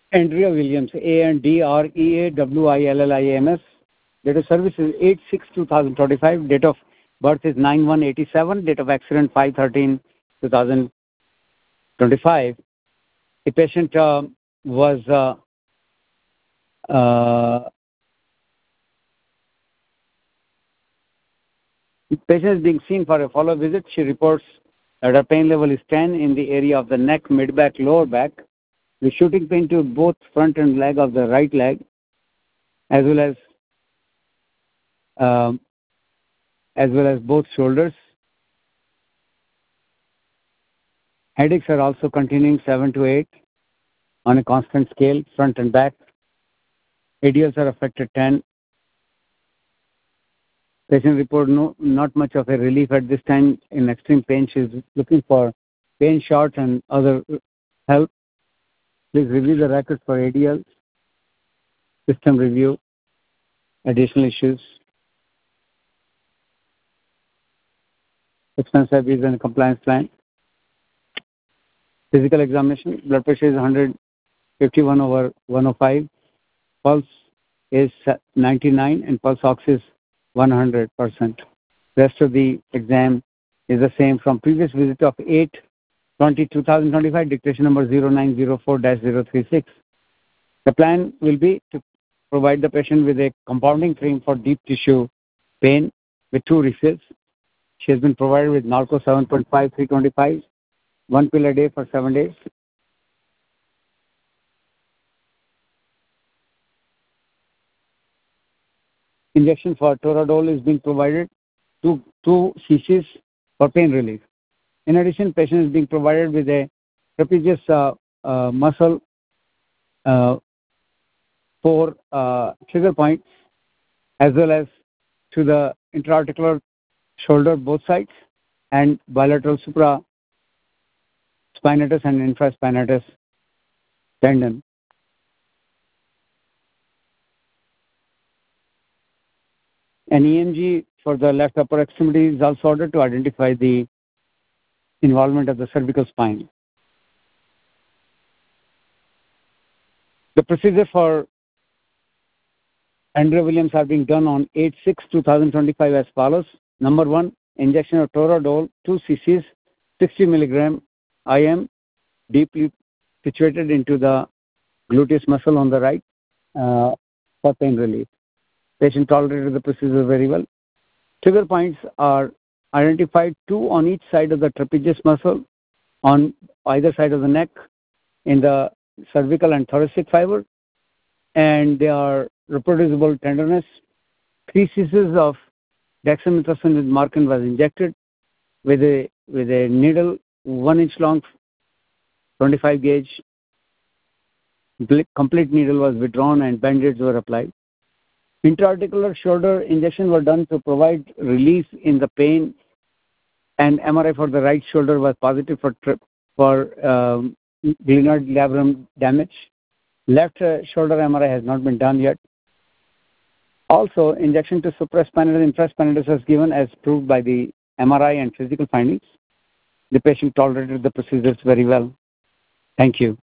Andrea Williams, Andreawilliams. Date of service is 8/6/2025. Date of birth is 9/1/87. Date of accident 5/13/2025. The patient was the patient is being seen for a follow-up visit. She reports that her pain level is 10 in the area of the neck, mid-back, lower back, with shooting pain to both front and leg of the right leg, as well as both shoulders. Headaches are also continuing 7 to 8 on a constant scale, front and back. ADLs are affected 10. Patient report not much of a relief at this time in extreme pain. She is looking for pain shots and other help. Please review the records for ADLs, system review, additional issues. Expense service and compliance plan. Physical examination. Blood pressure is 151/105. Pulse is 99 and pulse ox is 100%. Rest of the exam is the same from previous visit of 8/20/2025, dictation number 0904-036. The plan will be to provide the patient with a compounding cream for deep tissue pain with 2 refills. She has been provided with Narco 7.5, 325, 1 pill a day for 7 days. Injection for Toradol is being provided, 2 cc's for pain relief. In addition, patient is being provided with a trapezius muscle 4 trigger points, as well as to the intra-articular shoulder both sides, and bilateral supraspinatus and infraspinatus tendon. An EMG for the left upper extremity is also ordered to identify the involvement of the cervical spine. The procedure for Andrea Williams are being done on 8/6/2025 as follows. Number 1, injection of Toradol, 2 cc's, 60 milligram IM, deeply situated into the gluteus muscle on the right for pain relief. Patient tolerated the procedure very well. Trigger points are identified, 2 on each side of the trapezius muscle, on either side of the neck, in the cervical and thoracic fiber, and they are reproducible tenderness. 3 cc's of dexamethasone with Marken was injected with a needle 1 inch long, 25 gauge. Complete needle was withdrawn and band-aids were applied. Intra-articular shoulder injection were done to provide relief in the pain, and MRI for the right shoulder was positive for glenoid labrum damage. Left shoulder MRI has not been done yet. Also, injection to supraspinatus and infraspinatus was given as proved by the MRI and physical findings. The patient tolerated the procedures very well. Thank you.